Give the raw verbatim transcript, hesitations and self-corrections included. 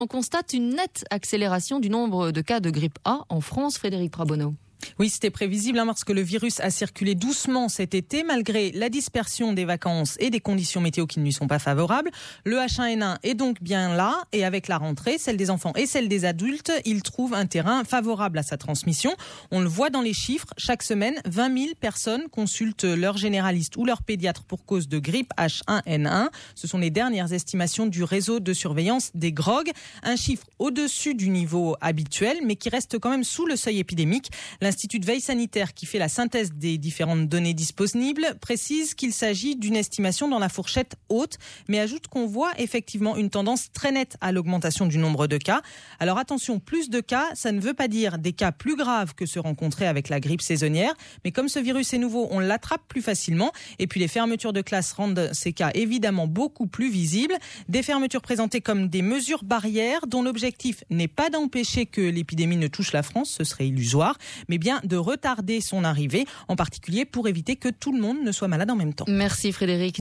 on constate une nette accélération du nombre de cas de grippe A en France. Frédéric Trabonneau. Oui, c'était prévisible hein, parce que le virus a circulé doucement cet été malgré la dispersion des vacances et des conditions météo qui ne lui sont pas favorables. Le H un N un est donc bien là et avec la rentrée, celle des enfants et celle des adultes, il trouve un terrain favorable à sa transmission. On le voit dans les chiffres, chaque semaine, vingt mille personnes consultent leur généraliste ou leur pédiatre pour cause de grippe H un N un. Ce sont les dernières estimations du réseau de surveillance des G R O G, un chiffre au-dessus du niveau habituel mais qui reste quand même sous le seuil épidémique. L'Institut de veille sanitaire qui fait la synthèse des différentes données disponibles précise qu'il s'agit d'une estimation dans la fourchette haute, mais ajoute qu'on voit effectivement une tendance très nette à l'augmentation du nombre de cas. Alors attention, plus de cas, ça ne veut pas dire des cas plus graves que ceux rencontrés avec la grippe saisonnière, mais comme ce virus est nouveau, on l'attrape plus facilement. Et puis les fermetures de classes rendent ces cas évidemment beaucoup plus visibles. Des fermetures présentées comme des mesures barrières dont l'objectif n'est pas d'empêcher que l'épidémie ne touche la France, ce serait illusoire, mais bien de retarder son arrivée, en particulier pour éviter que tout le monde ne soit malade en même temps. Merci Frédéric.